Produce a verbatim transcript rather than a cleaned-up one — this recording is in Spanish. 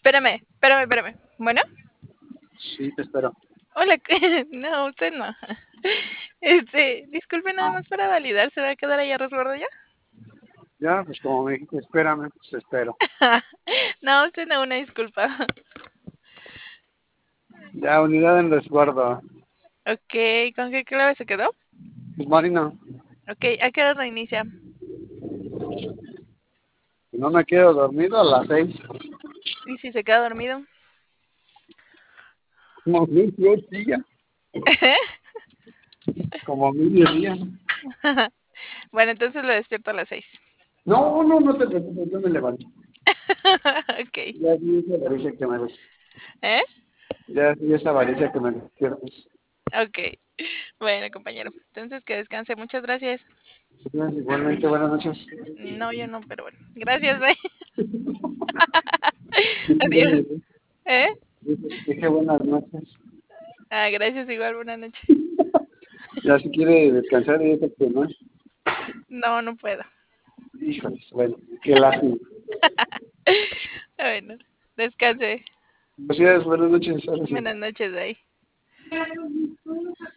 Espérame, espérame, espérame. Bueno, Sí, te espero. hola. No, usted no. Este, disculpe nada más para validar, ¿se va a quedar ahí a resguardo ya? Ya, pues como me dijiste, espérame, pues espero. No, usted no, una disculpa. Ya, unidad en resguardo. Ok, ¿con qué clave se quedó? Pues Marina, Ok, ¿a qué hora reinicia? si no me quedo dormido a las seis. ¿Y si se queda dormido? Como mil días. Como mil días. Bueno, entonces lo despierto a las seis. No, no, no te preocupes, yo me levanto. Ok. Ya vi esa avaricia que me des. ¿Eh? Ya vi esa avaricia que me despiertes. Ok. Bueno, compañero. Entonces que descanse. Muchas gracias. Igualmente, buenas noches. No, yo no, pero bueno. Gracias, bye. Adiós. ¿Eh? Dije buenas noches. Ah, gracias, igual, buenas noches. Ya si quiere descansar y eso que no. No, no puedo. Híjoles, bueno, qué lástima. Bueno, descanse. Gracias, buenas noches. Ahora sí. Buenas noches, bye.